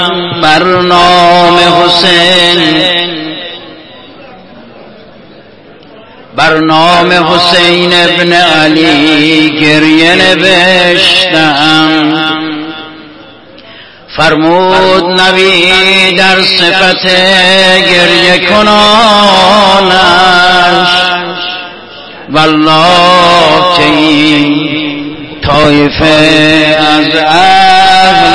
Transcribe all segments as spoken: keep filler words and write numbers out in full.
بر نام حسین بر نام حسین ابن علی گریه نوشتم. فرمود نبی در صفت گریه کنانش، والله که این طایفه از اهل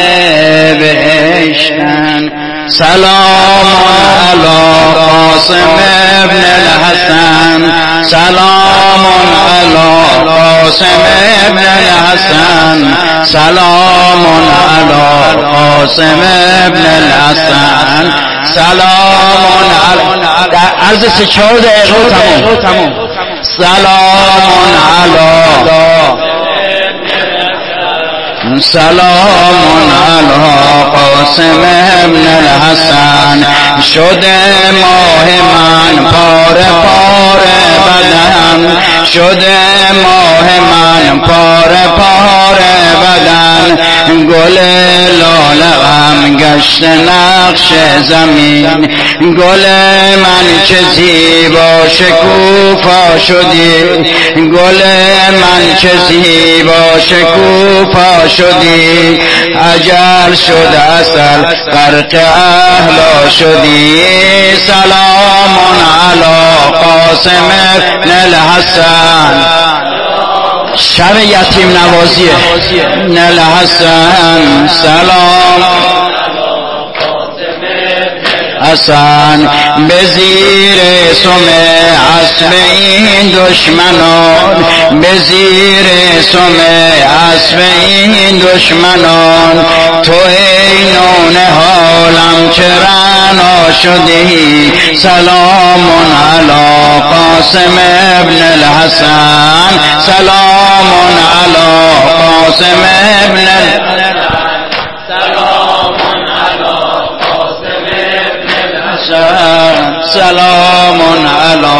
بهشتن. سلام علی قاسم ابن الحسن، سلام علی قاسم ابن الحسن، سلام علی قاسم ابن الحسن، سلام علی عرض سه چهار دقیقه تمام. سلام علی سلام علی قاسم ابن الحسن. شده ماه من پاره پاره بدن، شده ماه من پاره پاره بدن. گل لاله غم گشت نقش زمین، گل من چه زیبا شکوفا شدی، گل من چه زیبا شکوفا شدی. اجل شد اصل غرق اهلا شدی. سلام علی قاسم ابن الحسن. شب یتیم نوازیه ابن الحسن. سلام حسن به زیر سم اسب این دشمنان، به زیر سم اسب این دشمنان. تو ای نون حالم چرا شدی. سلام علی قاسم ابن الحسن، سلام علی قاسم ابن الحسن، سلام علی قاسم ابن الحسن، سلام علی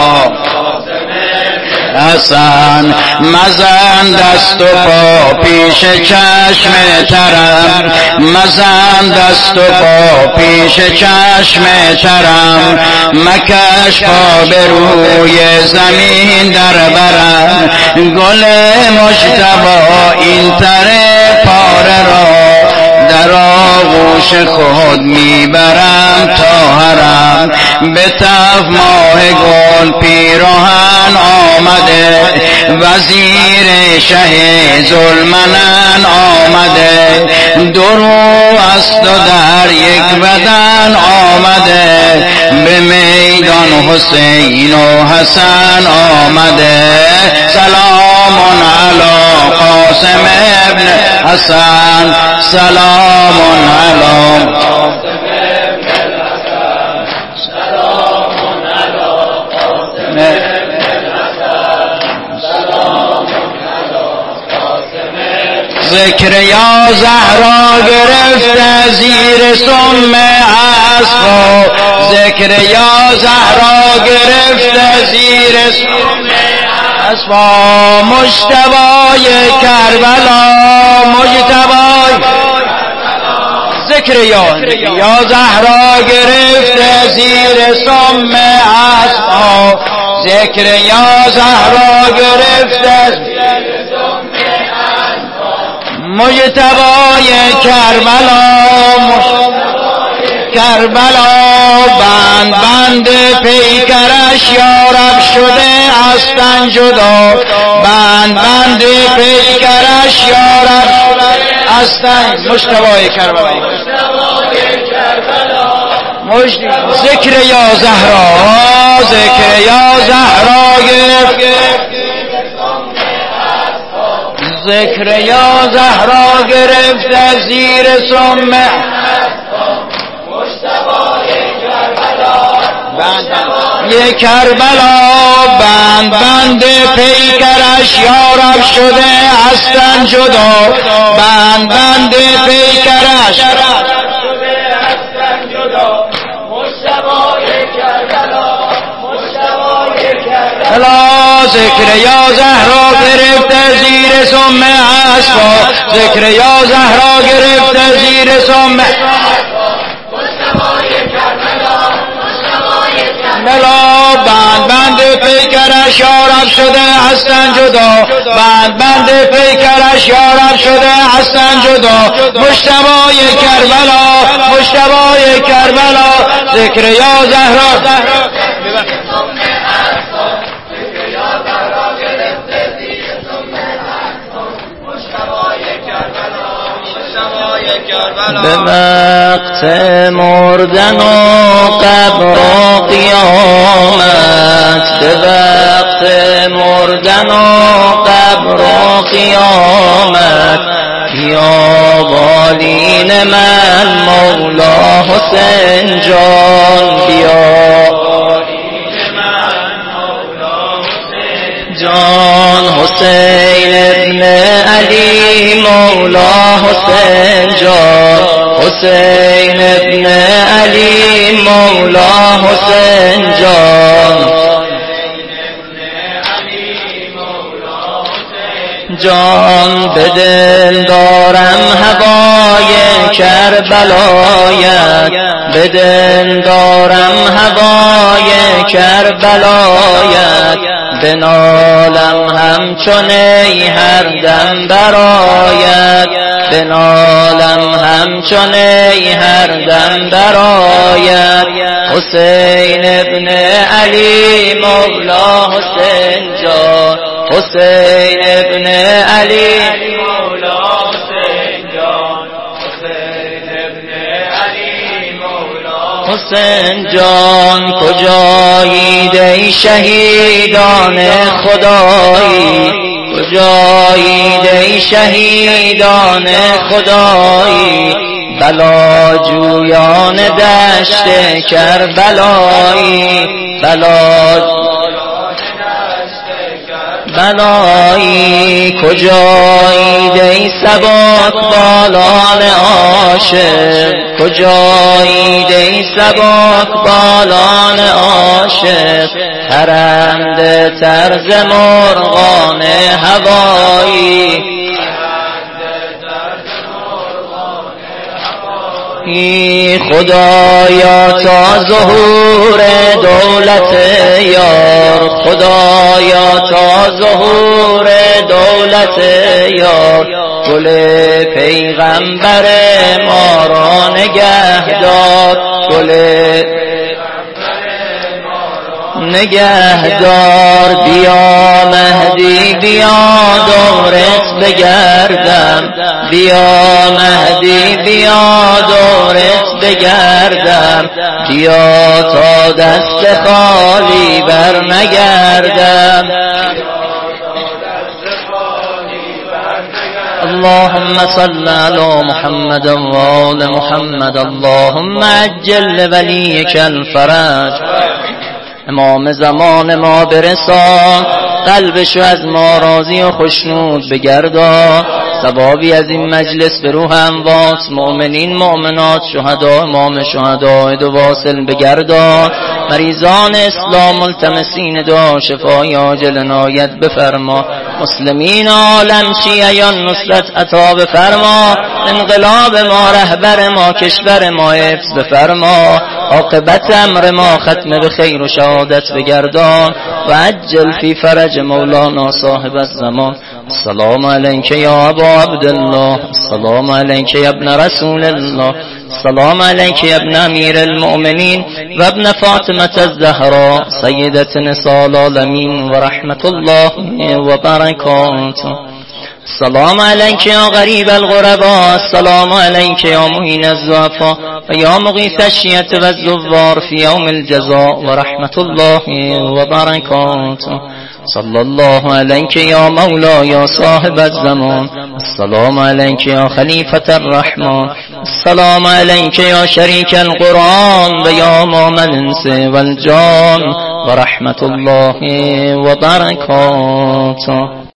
حسن. مزن دست و پا پیش چشم ترم، مزن دست و پا پیش چشم ترم. مکش پا به روی زمین در برم. گل مجتبی این تر پاره را در آغوش خود میبرم تا حرم. به تف ماه گل پیراهن آمده، وزیر شه ظلمنن آمده. درو است و در یک بدن آمده، به میدان حسین و حسن آمده. سلام علی قاسم ابن حسن، سلام علی قاسم ابن الحسن، سلام علی قاسم ابن ذکر یا زهرا گرفته زیر سم اسبا، ذکر یا زهرا گرفته زیر سم اسبا. مجتبی کربلا، مجتبی ذکر یا یا زهرا گرفته زیر سم اسبا، ذکر یا زهرا گرفته مجتبی کربلا. کربلا بند بند پیکرش یارب شده هستن جدا، بند بند پیکرش یارب هستن. مجتبی کربلا، ذکر یا زهرا، ذکر یا زهرا گرفت، ذکر یا زهرا گرفته زیر سم یک کربلا. بند بند پیکرش یارب شده هستن جدا، بند بند پیکرش الا ذکر یا زهرا گرفته زیر سم اسبا ذکر یا زهرا گرفته زیر سم ملا بند بند پیکرش یارب شده هستن جدا بند بند پیکرش یارب شده هستن جدا مجتبی کربلا مجتبی کربلا ذکر یا زهرا به وقت مردن و قبر و قیامت به وقت مردن و قبر و قیامت یا بالین من مولا حسین جان بیا جان حسین ابن علی مولا حسین جان حسین ابن علی مولا حسین جان جان به دل دارم هوای کربلایت به دل دارم هوای کربلایت بنالم همچون ای هر دم برایت بنالم همچون ای هر دم برایت حسین ابن علی مولا حسین جان حسین ابن علی مولا حسین جان حسین ابن علی مولا حسین جان کجایید ای شهیدان خدایی کجایید ای شهیدان خدایی بلا جویان دشت کربلایی بلا بلایی کجایید ای سبک بالان عاشق کجایید ای سبک بالان عاشق پرنده طرز مرغان هوایی خدایا تا ظهور دولت یار خدایا تا ظهور دولت یار گل پیغمبر ما را نگهدار گل نگهدار بیا مهدی بیا دورت بگردم بیا مهدی بیا دورت بگردم بیا تا دست خالی بر نگردم اللهم صل على محمد و آل محمد اللهم عجل لولیک الفرج امام زمان ما برسان قلبشو از ما راضی و خوشنود بگردان ثوابی از این مجلس به روح اموات مؤمنین مؤمنات شهدا امام شهدا دو واصل بگردان مریضان اسلام ملتمسین دعا شفای عاجل عنایت بفرما مسلمین عالم شیعیان نصرت عطا بفرما انقلاب ما رهبر ما کشور ما حفظ بفرما عاقبت امر ما ختم به خیر و شهادت بگردان و عجل فی فرج مولانا صاحب الزمان السلام علیک یا ابا عبدالله السلام علیک یا ابن رسول الله السلام علیک یا ابن امیر المؤمنین و ابن فاطمه الزهراء سیدة نساء العالمین و رحمت الله و برکاته السلام علیک یا غریب الغرباء السلام علیک یا معین الضعفاء و یا مغیث الشیعة و الزوار فی یوم الجزاء و رحمت الله و برکاته صلی الله علیک یا مولا یا صاحب الزمان السلام علیک یا خلیفة الرحمن السلام علیک یا شریک القرآن و یا امام الانس والجان و رحمت الله و برکاته